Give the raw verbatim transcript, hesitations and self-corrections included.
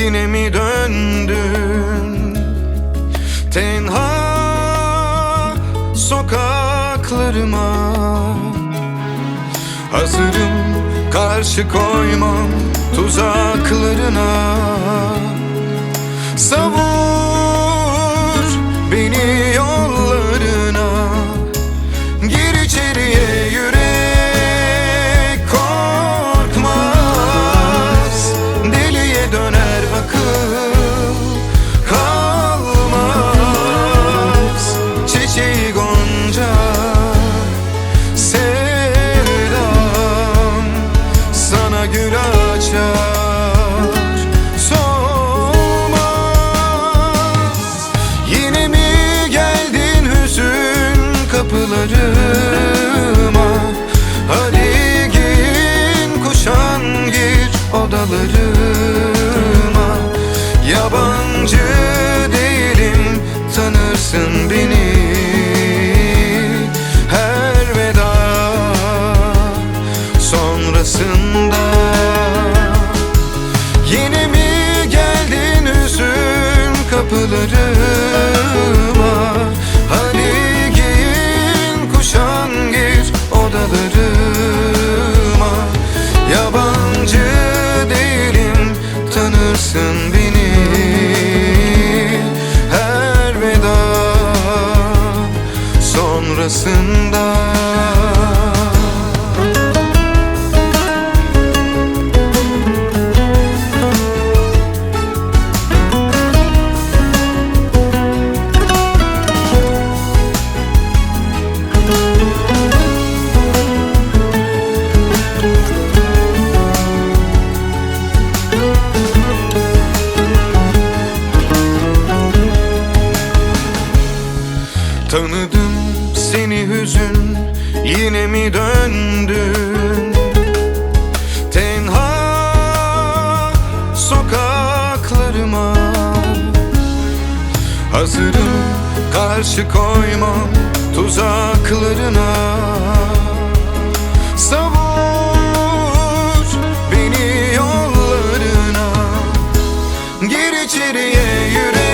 yine mi döndün tenha sokaklarıma? Hazırım, karşı koymam tuzaklarına. Savur beni yollarına, gir içeriye, yürek korkmaz. Deliye döner akıl kalmaz. Çiçeği gonca sevdam sana gül açar solmaz. Yine mi geldin hüzün kapılarıma? Hadi giyin kuşan gir odalarıma. Yabancı değilim, tanırsın beni. Her veda sonrasında yine mi geldin hüzün kapılarıma? Hadi giyin kuşan gir odalarıma. Yabancı değilim, tanırsın beni. Her veda sonrasında. Tanıdım seni hüzün, yine mi döndün tenha sokaklarıma? Hazırım, karşı koymam tuzaklarına. Savur beni yollarına, gir içeriye, yürek